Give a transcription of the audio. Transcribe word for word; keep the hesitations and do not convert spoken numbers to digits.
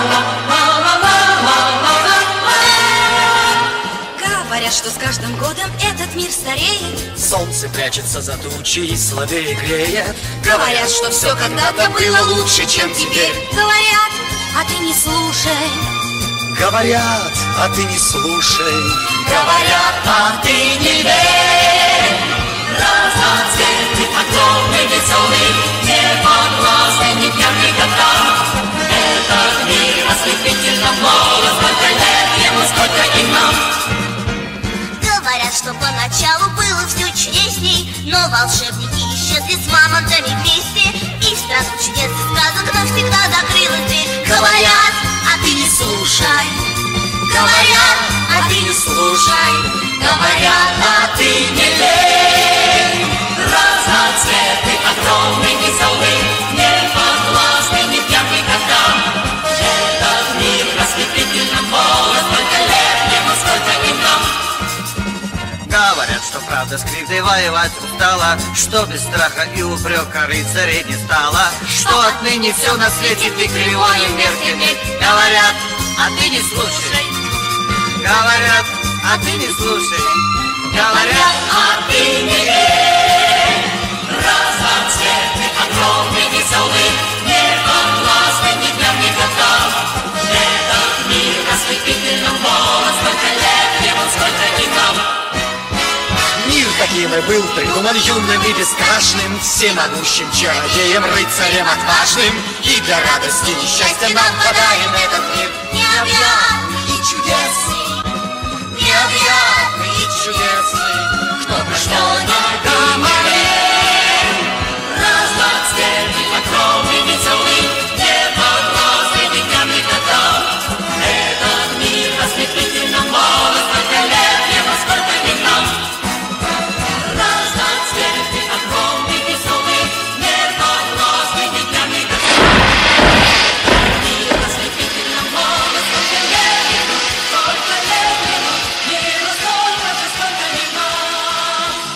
Говорят, что с каждым годом этот мир стареет. Солнце прячется за тучи и слабее греет. Говорят, что все когда-то было лучше, чем теперь. Говорят, а ты не слушай. Говорят, а ты не слушай. Говорят, а ты не верь. Разноцветный, огромный, веселый, не подвластный ни дням, ни годам. Этот мир ослепительно молод, сколько лет ему, сколько и нам. Говорят, что поначалу было все чудесней, но волшебники исчезли с мамонтами вместе, и в страну чудес и сказок навсегда закрылась дверь. Говорят, а ты не слушай. Говорят, а ты не слушай. Говорят, а ты не верь. Разноцветный, огромный, веселый, не подвластный ни дням, ни годам. Этот мир ослепительно молод, сколько лет ему, сколько и нам. Говорят, что правда с кривдой воевать устала, что без страха и упрека рыцарей не стало, что отныне все на свете ты кривой и мерками. Говорят, а ты не слушай. Говорят, а ты не слушай. Говорят, а ты не верь. Разноцветный, огромный, веселый, не подвластный ни дням, ни годам. Этот мир ослепительно молод, сколько лет ему, сколько и нам. Мир таким и был придуман юным и бесстрашным, всемогущим чародеем, рыцарем отважным. И для радости и счастья нам подаем этот мир необъятный и чудесный. Необъятный и чудесный. Кто бы что ни